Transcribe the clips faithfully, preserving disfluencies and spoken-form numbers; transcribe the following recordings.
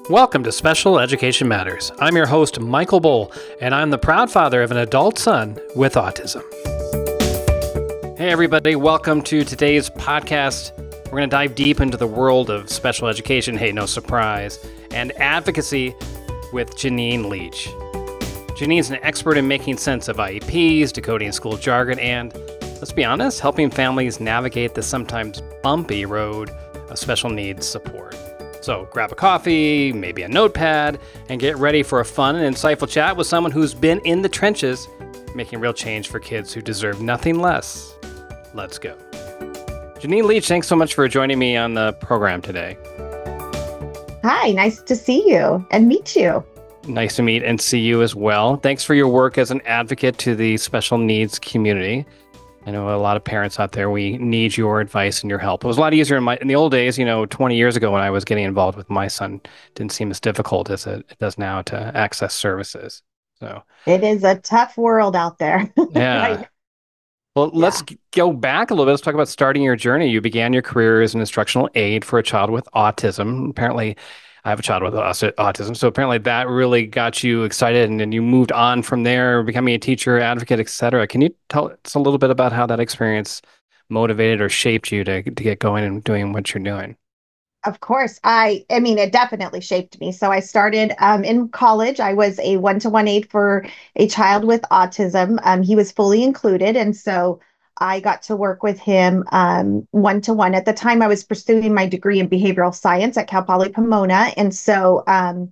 Welcome to Special Education Matters. I'm your host, Michael Bohl, and I'm the proud father of an adult son with autism. Hey, everybody. Welcome to today's podcast. We're going to dive deep into the world of special education, hey, no surprise, and advocacy with Janine Leach. Janine's an expert in making sense of I E Ps, decoding school jargon, and, let's be honest, helping families navigate the sometimes bumpy road of special needs support. So grab a coffee, maybe a notepad, and get ready for a fun and insightful chat with someone who's been in the trenches, making real change for kids who deserve nothing less. Let's go. Janine Leach, thanks so much for joining me on the program today. Hi, nice to see you and meet you. Nice to meet and see you as well. Thanks for your work as an advocate to the special needs community. I know a lot of parents out there, we need your advice and your help. It was a lot easier in my in the old days, you know, twenty years ago when I was getting involved with my son. It didn't seem as difficult as it, it does now to access services. So it is a tough world out there. Yeah. Right? Well, yeah. Let's go back a little bit. Let's talk about starting your journey. You began your career as an instructional aide for a child with autism. Apparently, I have a child with autism. So apparently that really got you excited, and then you moved on from there, becoming a teacher, advocate, et cetera. Can you tell us a little bit about how that experience motivated or shaped you to, to get going and doing what you're doing? Of course. I, I mean, it definitely shaped me. So I started um, in college. I was a one-to-one aide for a child with autism. Um, he was fully included. And so I got to work with him um, one-to-one. At the time, I was pursuing my degree in behavioral science at Cal Poly Pomona. And so um,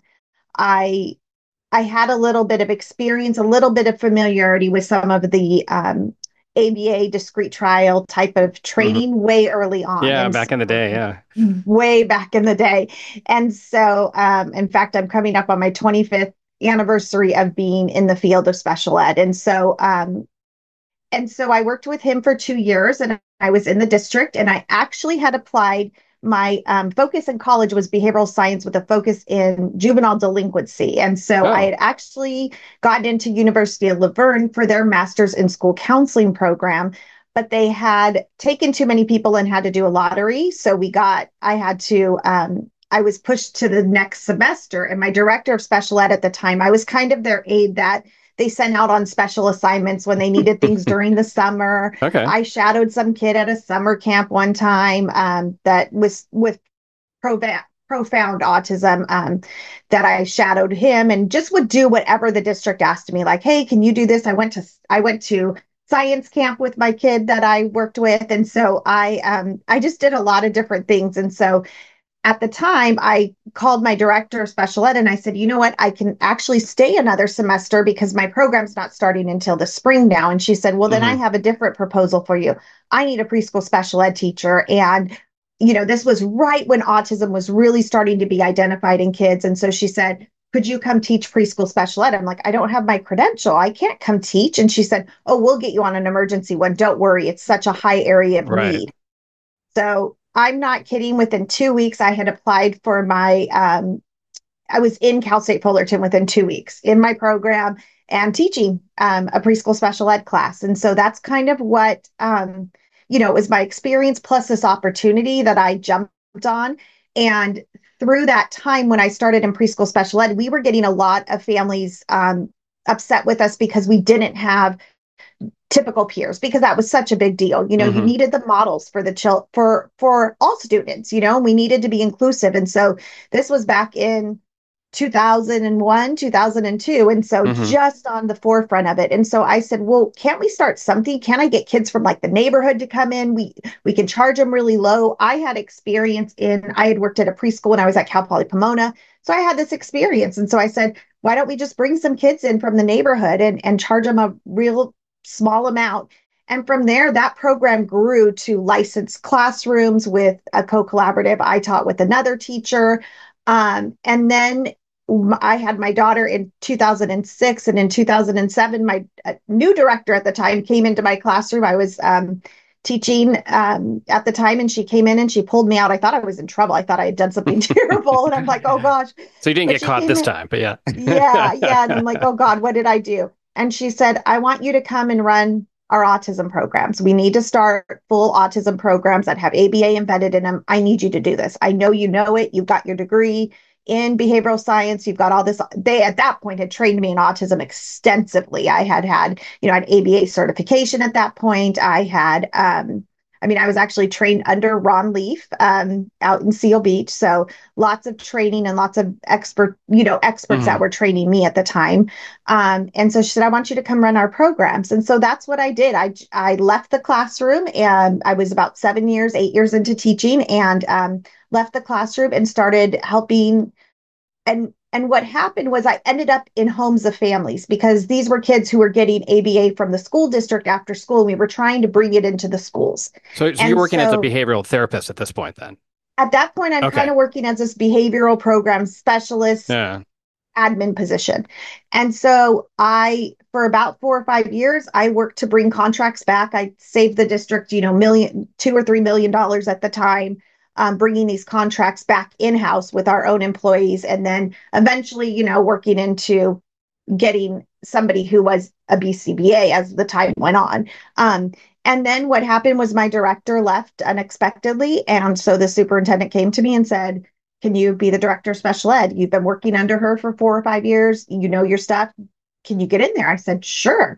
I I had a little bit of experience, a little bit of familiarity with some of the um, A B A discrete trial type of training mm-hmm. way early on. Yeah, and back so, in the day, yeah. Way back in the day. And so, um, in fact, I'm coming up on my twenty-fifth anniversary of being in the field of special ed. And so, um, And so I worked with him for two years and I was in the district, and I actually had applied. My um, focus in college was behavioral science with a focus in juvenile delinquency. And so oh. I had actually gotten into University of La Verne for their master's in school counseling program, but they had taken too many people and had to do a lottery. So we got, I had to, um, I was pushed to the next semester, and my director of special ed at the time, I was kind of their aide that they sent out on special assignments when they needed things during the summer. Okay. I shadowed some kid at a summer camp one time um, that was with profound, profound autism um, that I shadowed him and just would do whatever the district asked me. Like, hey, can you do this? I went to I went to science camp with my kid that I worked with, and so I um, I just did a lot of different things. And so at the time, I called my director of special ed and I said, you know what, I can actually stay another semester because my program's not starting until the spring now. And she said, well, then mm-hmm. I have a different proposal for you. I need a preschool special ed teacher. And, you know, this was right when autism was really starting to be identified in kids. And so she said, could you come teach preschool special ed? I'm like, I don't have my credential. I can't come teach. And she said, oh, we'll get you on an emergency one. Don't worry. It's such a high area of right. need. So I'm not kidding. Within two weeks, I had applied for my, um, I was in Cal State Fullerton within two weeks in my program and teaching um, a preschool special ed class. And so that's kind of what, um, you know, it was my experience plus this opportunity that I jumped on. And through that time when I started in preschool special ed, we were getting a lot of families um, upset with us because we didn't have typical peers, because that was such a big deal. You know, mm-hmm. you needed the models for the child for for all students, you know, we needed to be inclusive. And so this was back in two thousand one, two thousand two. And so mm-hmm. just on the forefront of it. And so I said, well, can't we start something? Can I get kids from like the neighborhood to come in? We we can charge them really low. I had experience in, I had worked at a preschool when I was at Cal Poly Pomona. So I had this experience. And so I said, why don't we just bring some kids in from the neighborhood and, and charge them a real small amount. And from there, that program grew to licensed classrooms with a co-collaborative. I taught with another teacher. Um, and then I had my daughter in two thousand six, and in two thousand seven, my uh, new director at the time came into my classroom. I was um, teaching um, at the time, and she came in and she pulled me out. I thought I was in trouble. I thought I had done something terrible. And I'm like, oh gosh. So you didn't but get caught this in, time, but yeah. yeah, yeah. And I'm like, oh God, what did I do? And she said, I want you to come and run our autism programs. We need to start full autism programs that have A B A embedded in them. I need you to do this. I know you know it. You've got your degree. in behavioral science. You've got all this. They at that point had trained me in autism extensively. I had had, you know, an A B A certification at that point. I had, um, I mean, I was actually trained under Ron Leaf um, out in Seal Beach. So lots of training and lots of expert, you know, experts Mm-hmm. that were training me at the time. Um, and so she said, I want you to come run our programs. And so that's what I did. I, I left the classroom, and I was about seven years, eight years into teaching, and um, left the classroom and started helping. And and what happened was I ended up in homes of families, because these were kids who were getting A B A from the school district after school. And we were trying to bring it into the schools. So, so you're And working as a so behavioral therapist at this point then? at that point, I'm kind Okay. of working as this behavioral program specialist Yeah. admin position. And so I, for about four or five years, I worked to bring contracts back. I saved the district, you know, million, two or three million dollars at the time, um, bringing these contracts back in-house with our own employees. And then eventually, you know, working into getting somebody who was a B C B A as the time went on. Um, and then what happened was my director left unexpectedly. And so the superintendent came to me and said, can you be the director of special ed? You've been working under her for four or five years. You know your stuff. Can you get in there? I said, sure.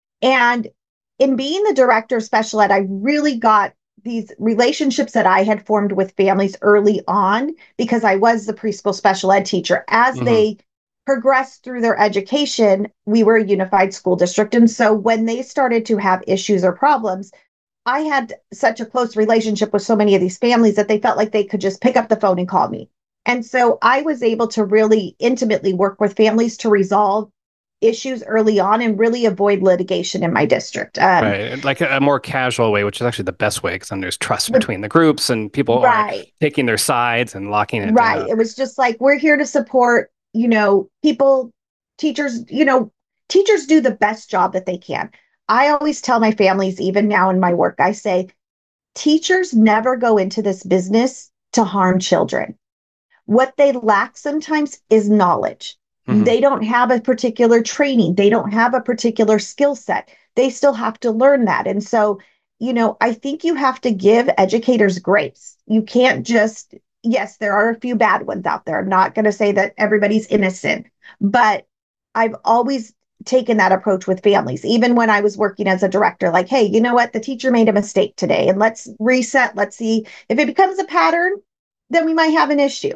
And in being the director of special ed, I really got these relationships that I had formed with families early on, because I was the preschool special ed teacher. As Mm-hmm. they progressed through their education, we were a unified school district. And so when they started to have issues or problems, I had such a close relationship with so many of these families that they felt like they could just pick up the phone and call me. And so I was able to really intimately work with families to resolve issues early on and really avoid litigation in my district. Um, Right. Like a, a more casual way, which is actually the best way, because then there's trust between the groups and people aren't right, taking their sides and locking it right. down. It was just like, we're here to support, you know, people, teachers, you know, teachers do the best job that they can. I always tell my families, even now in my work, I say, teachers never go into this business to harm children. What they lack sometimes is knowledge. Mm-hmm. They don't have a particular training. They don't have a particular skill set. They still have to learn that. And so, you know, I think you have to give educators grace. You can't just, yes, there are a few bad ones out there. I'm not going to say that everybody's innocent, but I've always taken that approach with families, even when I was working as a director, like, hey, you know what? The teacher made a mistake today, and let's reset. Let's see if it becomes a pattern, then we might have an issue.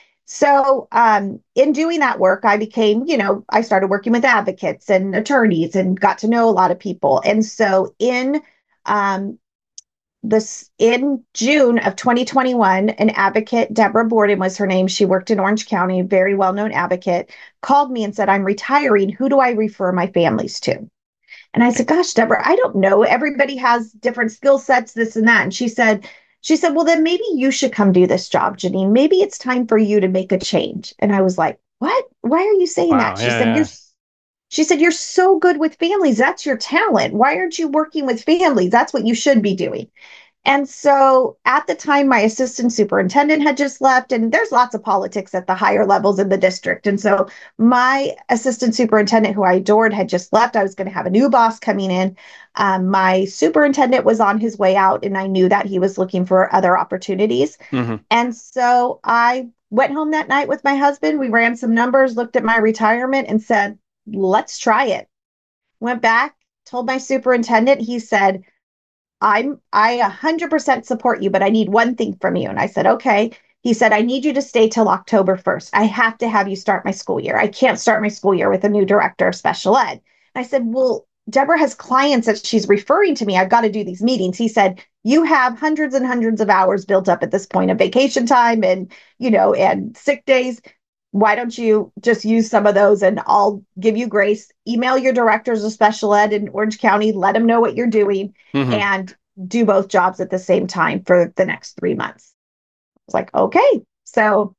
So, um, in doing that work, I became, you know, I started working with advocates and attorneys and got to know a lot of people. And so, in um, this, in June of twenty twenty-one, an advocate, Deborah Borden was her name. She worked in Orange County, a very well-known advocate, called me and said, "I'm retiring. Who do I refer my families to?" And I said, "Gosh, Deborah, I don't know. Everybody has different skill sets, this and that." And she said, she said, "Well, then maybe you should come do this job, Janine. Maybe it's time for you to make a change." And I was like, "What? Why are you saying Wow. that?" She Yeah. said, "You're Yeah. she said, you're so good with families. That's your talent. Why aren't you working with families? That's what you should be doing." And so at the time, my assistant superintendent had just left, and there's lots of politics at the higher levels in the district. And so my assistant superintendent, who I adored, had just left. I was going to have a new boss coming in. Um, my superintendent was on his way out, and I knew that he was looking for other opportunities. Mm-hmm. And so I went home that night with my husband. We ran some numbers, looked at my retirement, and said, let's try it. Went back, told my superintendent. He said, I'm I one hundred percent support you, but I need one thing from you. And I said, okay. He said, I need you to stay till October first. I have to have you start my school year. I can't start my school year with a new director of special ed. I said, well, Deborah has clients that she's referring to me. I've got to do these meetings. He said, you have hundreds and hundreds of hours built up at this point of vacation time and, you know, and sick days. Why don't you just use some of those, and I'll give you grace. Email your directors of special ed in Orange County, let them know what you're doing, Mm-hmm. and do both jobs at the same time for the next three months. I was like, okay. So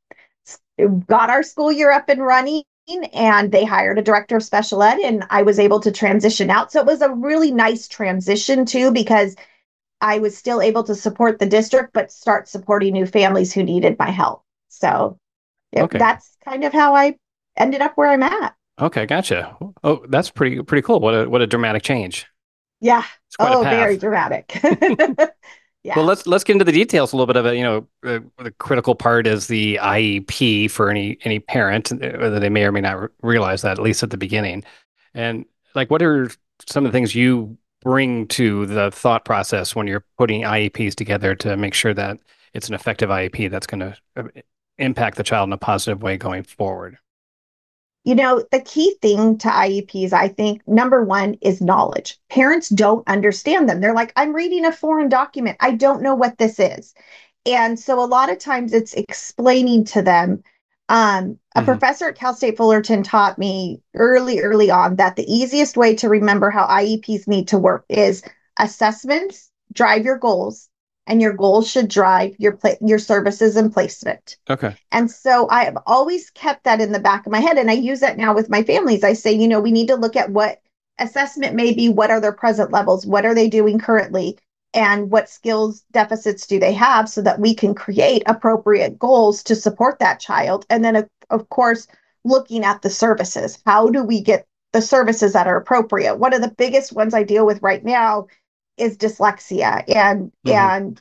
got our school year up and running, and they hired a director of special ed, and I was able to transition out. So it was a really nice transition too, because I was still able to support the district, but start supporting new families who needed my help. So it, Okay. that's kind of how I ended up where I'm at. Okay. Gotcha. Oh, that's pretty pretty cool. What a what a dramatic change. Yeah. It's quite a Oh, very path. dramatic. Well, Yeah. let's let's get into the details a little bit of it. You know, uh, the critical part is the I E P for any any parent, uh, whether they may or may not re- realize that, at least at the beginning. And like, what are some of the things you bring to the thought process when you're putting I E Ps together to make sure that it's an effective I E P that's going to impact the child in a positive way going forward? You know, the key thing to I E Ps, I think, number one is knowledge. Parents don't understand them. They're like, I'm reading a foreign document. I don't know what this is. And so a lot of times it's explaining to them. Um, a Hmm. professor at Cal State Fullerton taught me early, early on that the easiest way to remember how I E Ps need to work is assessments drive your goals, and your goals should drive your pla- your services and placement. Okay. And so I have always kept that in the back of my head. And I use that now with my families. I say, you know, we need to look at what assessment may be, what are their present levels, what are they doing currently, and what skills deficits do they have so that we can create appropriate goals to support that child. And then, of, of course, looking at the services. How do we get the services that are appropriate? One of the biggest ones I deal with right now is dyslexia and Hmm. and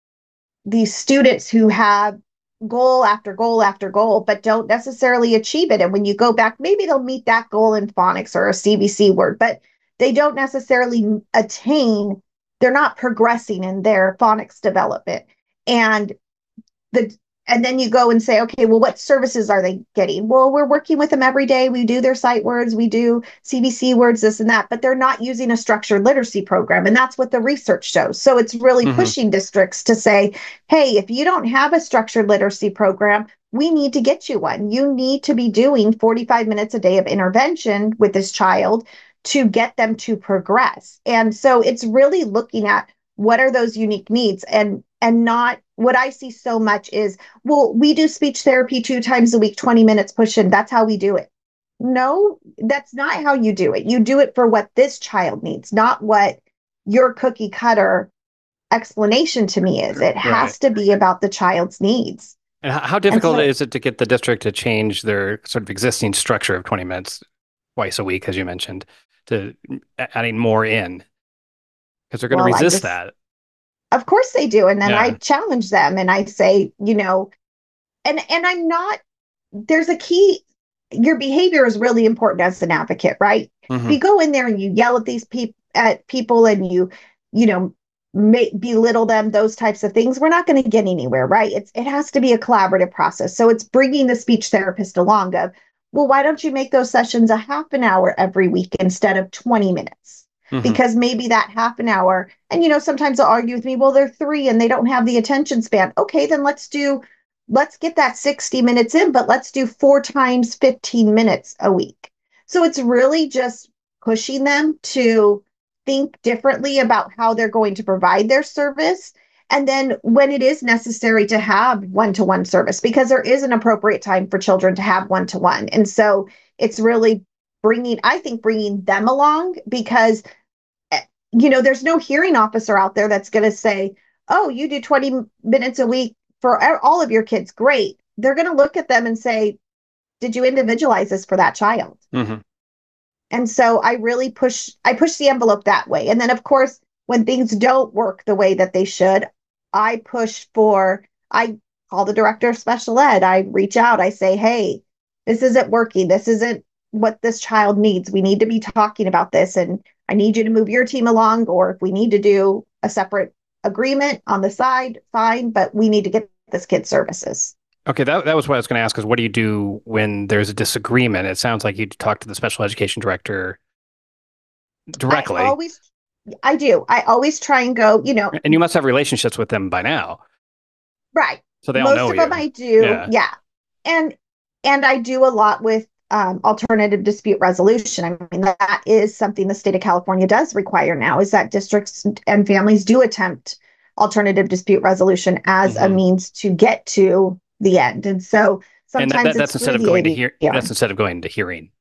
these students who have goal after goal after goal, but don't necessarily achieve it. And when you go back, maybe they'll meet that goal in phonics or a C B C word, but they don't necessarily attain, they're not progressing in their phonics development. And the and then you go and say, okay, well, what services are they getting? Well, we're working with them every day. We do their sight words, we do C B C words, this and that, but they're not using a structured literacy program. And that's what the research shows. So it's really Hmm. pushing districts to say, hey, if you don't have a structured literacy program, we need to get you one. You need to be doing forty-five minutes a day of intervention with this child to get them to progress. And so it's really looking at what are those unique needs, and and not what I see so much is, well, we do speech therapy two times a week, twenty minutes push in. That's how we do it. No, that's not how you do it. You do it for what this child needs, not what your cookie cutter explanation to me is. It Right. has to be about the child's needs. And how, how And difficult so, is it to get the district to change their sort of existing structure of twenty minutes twice a week, as you mentioned, to adding more in? Because they're going to well, I resist just, that. of course they do. And then I Yeah. challenge them and I say, you know, and and I'm not, there's a key, your behavior is really important as an advocate, right? If Hmm. you go in there and you yell at these people at people and you you know make, belittle them, those types of things, we're not going to get anywhere, right? It's it has to be a collaborative process. So it's bringing the speech therapist along of, well, why don't you make those sessions a half an hour every week instead of twenty minutes? Hmm. Because maybe that half an hour, and you know, sometimes they'll argue with me, well, they're three and they don't have the attention span. Okay, then let's do let's get that sixty minutes in, but let's do four times fifteen minutes a week. So it's really just pushing them to think differently about how they're going to provide their service. And then when it is necessary to have one to one service, because there is an appropriate time for children to have one to one. And so it's really bringing, I think, bringing them along because, eh, you know, there's no hearing officer out there that's going to say, oh, you do twenty minutes a week for all of your kids. Great. They're going to look at them and say, did you individualize this for that child? Hmm. And so I really push, I push the envelope that way. And then, of course, when things don't work the way that they should, I push for, I call the director of special ed. I reach out. I say, hey, this isn't working. This isn't what this child needs. We need to be talking about this. And I need you to move your team along. Or if we need to do a separate agreement on the side, fine, but we need to get this kid services. Okay, that that was what I was going to ask, is what do you do when there's a disagreement? It sounds like you talk to the special education director I directly, always, I do. I always try and go, you know, and you must have relationships with them by now, right. so they all Most know of them you. I do. Yeah. Yeah. And and I do a lot with um, alternative dispute resolution. I mean, that is something the state of California does require now, is that districts and families do attempt alternative dispute resolution as a Hmm. means to get to the end. And so And that, sometimes that that's it's instead through of the going to hear, A D R. that's instead of going to hearing,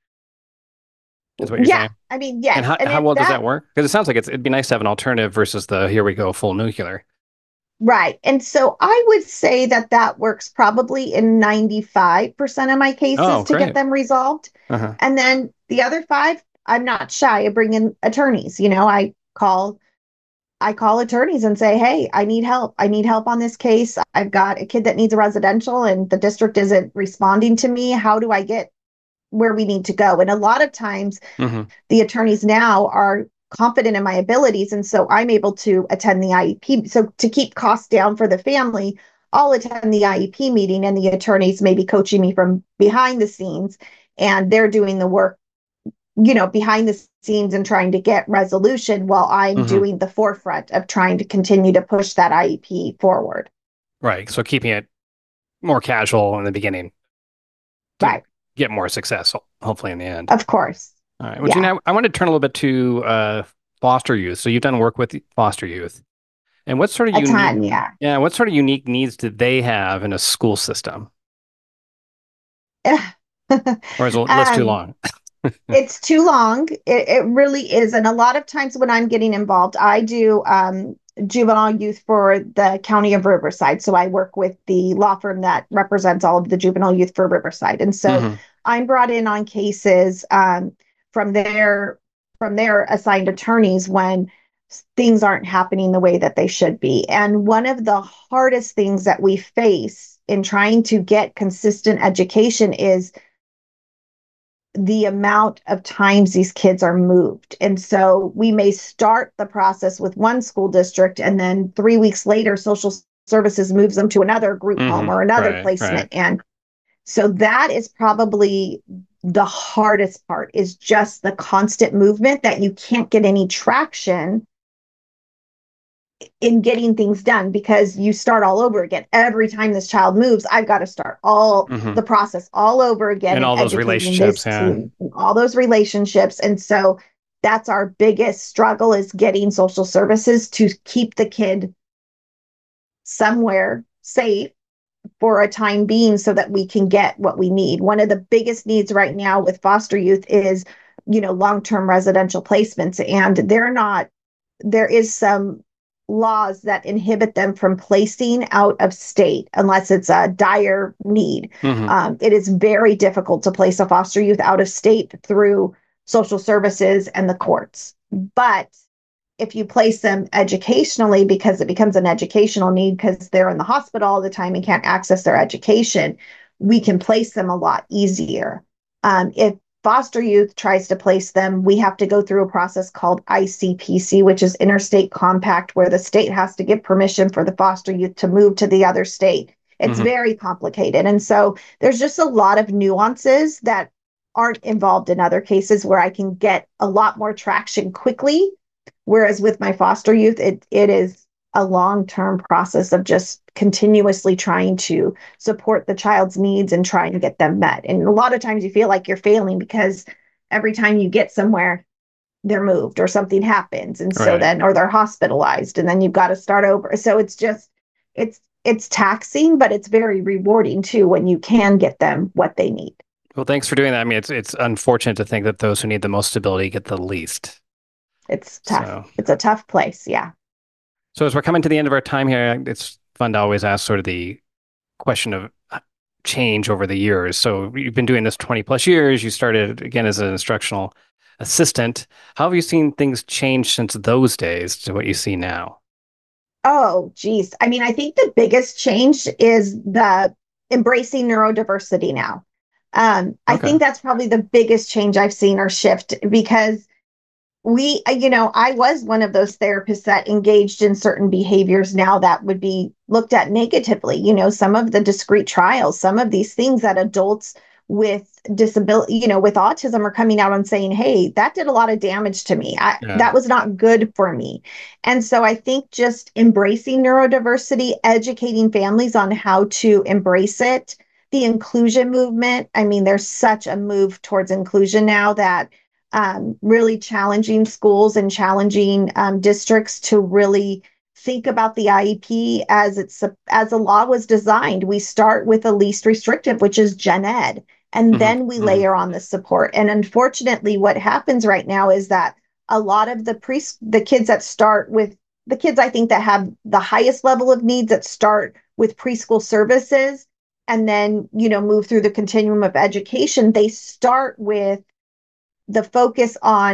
is what you're Yeah. saying. I mean, And yes. how And how if well does that that work? Because it sounds like it's, it'd be nice to have an alternative versus the here we go full nuclear. Right. And so I would say that that works probably in ninety-five percent of my Oh, cases to get great. them resolved. Uh-huh. And then the other five, I'm not shy. I bring in attorneys. You know, I call I call attorneys and say, hey, I need help. I need help on this case. I've got a kid that needs a residential and the district isn't responding to me. How do I get where we need to go? And a lot of times Mm-hmm. the attorneys now are confident in my abilities. And so I'm able to attend the I E P. So to keep costs down for the family, I'll attend the I E P meeting and the attorneys may be coaching me from behind the scenes and they're doing the work, you know, behind the scenes and trying to get resolution while I'm Mm-hmm. doing the forefront of trying to continue to push that I E P forward. Right. So keeping it more casual in the beginning to Right. get more success, hopefully in the end. Of course. All right. Well, Yeah. Gina, I, I want to turn a little bit to uh, foster youth. So you've done work with foster youth, and what sort of A unique, ton. Yeah. yeah, what sort of unique needs do they have in a school system, or is the list too um, long? it's too long. It, it really is. And a lot of times when I'm getting involved, I do um, juvenile youth for the county of Riverside. So I work with the law firm that represents all of the juvenile youth for Riverside. And so Mm-hmm. I'm brought in on cases um, from their from their assigned attorneys when things aren't happening the way that they should be. And one of the hardest things that we face in trying to get consistent education is the amount of times these kids are moved. And so we may start the process with one school district, and then three weeks later, social services moves them to another group home Mm-hmm. or another Right. placement. Right. And so that is probably the hardest part, is just the constant movement that you can't get any traction in getting things done because you start all over again. Every time this child moves, I've got to start all Mm-hmm. the process all over again And and all those educating relationships, this yeah. team, all those relationships. And so that's our biggest struggle, is getting social services to keep the kid somewhere safe for a time being so that we can get what we need. One of the biggest needs right now with foster youth is, you know, long-term residential placements, and they're not, there is some laws that inhibit them from placing out of state unless it's a dire need. Mm-hmm. Um, it is very difficult to place a foster youth out of state through social services and the courts. But if you place them educationally, because it becomes an educational need because they're in the hospital all the time and can't access their education, we can place them a lot easier. Um, if foster youth tries to place them, we have to go through a process called I C P C, which is Interstate Compact, where the state has to give permission for the foster youth to move to the other state. It's Mm-hmm. very complicated. And so there's just a lot of nuances that aren't involved in other cases where I can get a lot more traction quickly. Whereas with my foster youth, it it is a long-term process of just continuously trying to support the child's needs and try and get them met. And a lot of times you feel like you're failing because every time you get somewhere, they're moved or something happens. And so Right. then, or they're hospitalized and then you've got to start over. So it's just, it's, it's taxing, but it's very rewarding too when you can get them what they need. Well, thanks for doing that. I mean, it's it's unfortunate to think that those who need the most stability get the least. It's tough. So, It's a tough place. Yeah. so as we're coming to the end of our time here, it's fun to always ask sort of the question of uh, change over the years. So you've been doing this twenty plus years. You started again as an instructional assistant. How have you seen things change since those days to what you see now? Oh, geez. I mean, I think the biggest change is the embracing neurodiversity now. Um, I Okay. think that's probably the biggest change I've seen or shift because we, uh, you know, I was one of those therapists that engaged in certain behaviors now that would be looked at negatively. You know, some of the discrete trials, some of these things that adults with disability, you know, with autism are coming out and saying, hey, that did a lot of damage to me. I, Yeah. that was not good for me. And so I think just embracing neurodiversity, educating families on how to embrace it, the inclusion movement. I mean, there's such a move towards inclusion now that um, really challenging schools and challenging um, districts to really think about the I E P as it's as the law was designed. We start with the least restrictive, which is gen ed, and Mm-hmm. then we Mm-hmm. layer on the support. And unfortunately, what happens right now is that a lot of the pre the kids that start with the kids I think that have the highest level of needs that start with preschool services and then, you know, move through the continuum of education, they start with the focus on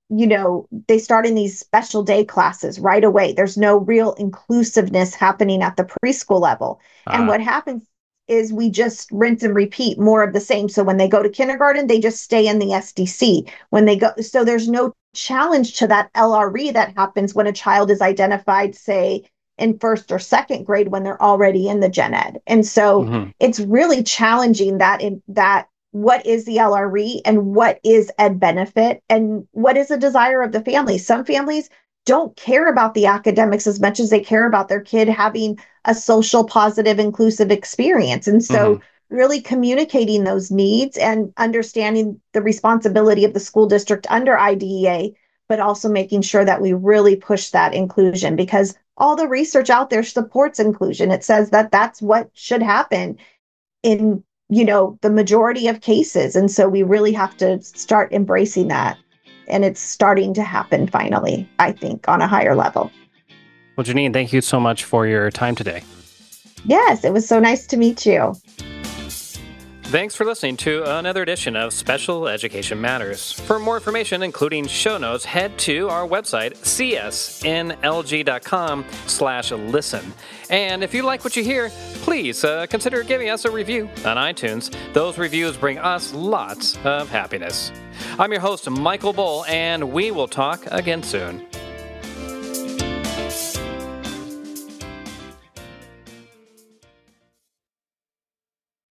you know, they start in these special day classes right away. There's no real inclusiveness happening at the preschool level. Uh, and what happens is we just rinse and repeat more of the same. So when they go to kindergarten, they just stay in the S D C. When they go, so there's no challenge to that L R E that happens when a child is identified, say, in first or second grade when they're already in the gen ed. And so mm-hmm. it's really challenging that in that what is the L R E and what is ed benefit and what is a desire of the family. Some families don't care about the academics as much as they care about their kid having a social, positive, inclusive experience. And so mm-hmm. really communicating those needs and understanding the responsibility of the school district under I D E A, but also making sure that we really push that inclusion, because all the research out there supports inclusion. It says that that's what should happen in, you know, the majority of cases. And so we really have to start embracing that. And it's starting to happen finally, I think, on a higher level. Well, Janine, thank you so much for your time today. Yes, it was so nice to meet you. Thanks for listening to another edition of Special Education Matters. For more information, including show notes, head to our website, c s n l g dot com slash listen. And if you like what you hear, please uh, consider giving us a review on iTunes. Those reviews bring us lots of happiness. I'm your host, Michael Bull, and we will talk again soon.